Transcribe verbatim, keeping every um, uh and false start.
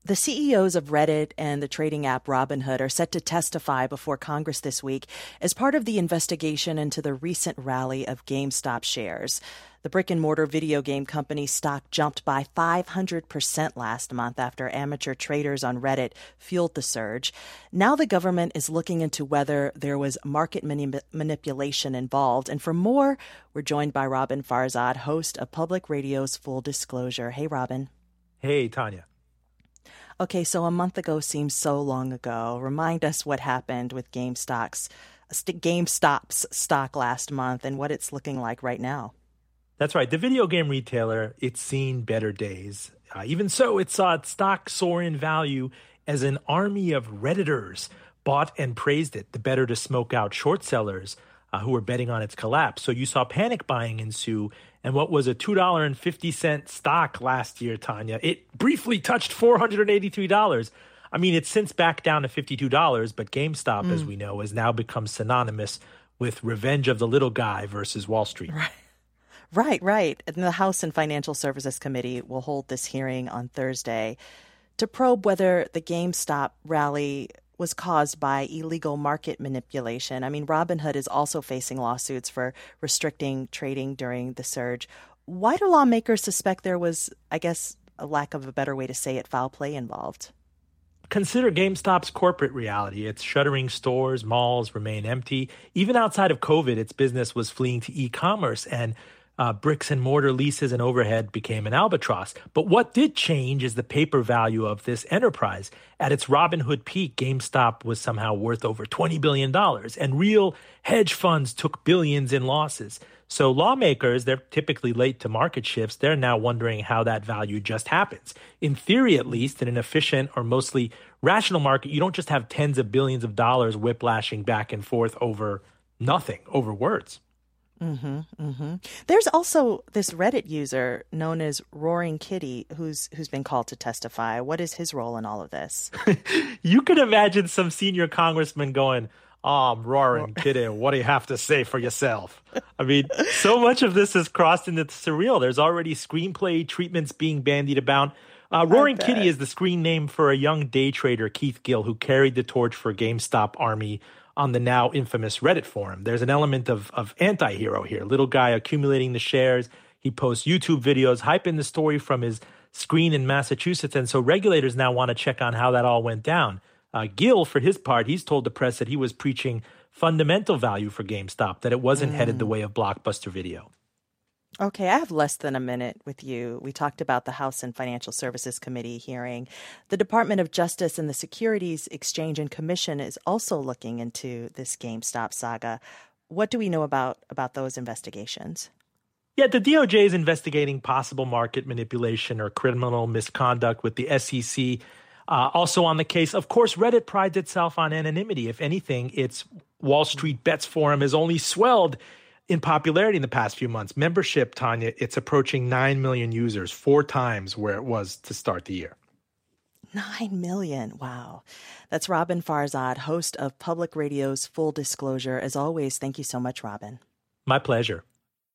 The C E Os of Reddit and the trading app Robinhood are set to testify before Congress this week as part of the investigation into the recent rally of GameStop shares. The brick-and-mortar video game company's stock jumped by five hundred percent last month after amateur traders on Reddit fueled the surge. Now the government is looking into whether there was market mani- manipulation involved. And for more, we're joined by Robin Farzad, host of Public Radio's Full Disclosure. Hey, Robin. Hey, Tanya. Okay, so a month ago seems so long ago. Remind us what happened with GameStop's, GameStop's stock last month and what it's looking like right now. That's right. The video game retailer, it's seen better days. Uh, even so, it saw its stock soar in value as an army of Redditors bought and praised it, the better to smoke out short sellers uh, who were betting on its collapse. So you saw panic buying ensue. And what was a two dollars and fifty cents stock last year, Tanya, it briefly touched four hundred eighty-three dollars. I mean, it's since back down to fifty-two dollars, but GameStop, mm. as we know, has now become synonymous with revenge of the little guy versus Wall Street. Right, right. right. And the House and Financial Services Committee will hold this hearing on Thursday to probe whether the GameStop rally was caused by illegal market manipulation. I mean, Robinhood is also facing lawsuits for restricting trading during the surge. Why do lawmakers suspect there was, I guess, a lack of a better way to say it, foul play involved? Consider GameStop's corporate reality. Its shuttering stores, malls remain empty. Even outside of COVID, its business was fleeing to e-commerce, and Uh, bricks and mortar leases and overhead became an albatross. But what did change is the paper value of this enterprise. At its Robinhood peak, GameStop was somehow worth over twenty billion dollars, and real hedge funds took billions in losses. So lawmakers, they're typically late to market shifts. They're now wondering how that value just happens. In theory, at least, in an efficient or mostly rational market, you don't just have tens of billions of dollars whiplashing back and forth over nothing, over words. Mm-hmm, mm-hmm. There's also this Reddit user known as Roaring Kitty who's who's been called to testify. What is his role in all of this? You could imagine some senior congressman going, "Oh, Roaring Kitty, what do you have to say for yourself?" I mean, so much of this has crossed into the surreal. There's already screenplay treatments being bandied about. Uh, Roaring Kitty is the screen name for a young day trader, Keith Gill, who carried the torch for GameStop Army on the now infamous Reddit forum. There's an element of, of anti-hero here. Little guy accumulating the shares. He posts YouTube videos, hyping the story from his screen in Massachusetts. And so regulators now want to check on how that all went down. Uh, Gill, for his part, he's told the press that he was preaching fundamental value for GameStop, that it wasn't mm. headed the way of Blockbuster Video. Okay, I have less than a minute with you. We talked about the House and Financial Services Committee hearing. The Department of Justice and the Securities Exchange and Commission is also looking into this GameStop saga. What do we know about, about those investigations? Yeah, the D O J is investigating possible market manipulation or criminal misconduct with the S E C. Uh, also on the case, of course, Reddit prides itself on anonymity. If anything, its Wall Street Bets forum has only swelled in popularity in the past few months. Membership, Tanya, it's approaching nine million users, four times where it was to start the year. nine million. Wow. That's Robin Farzad, host of Public Radio's Full Disclosure. As always, thank you so much, Robin. My pleasure.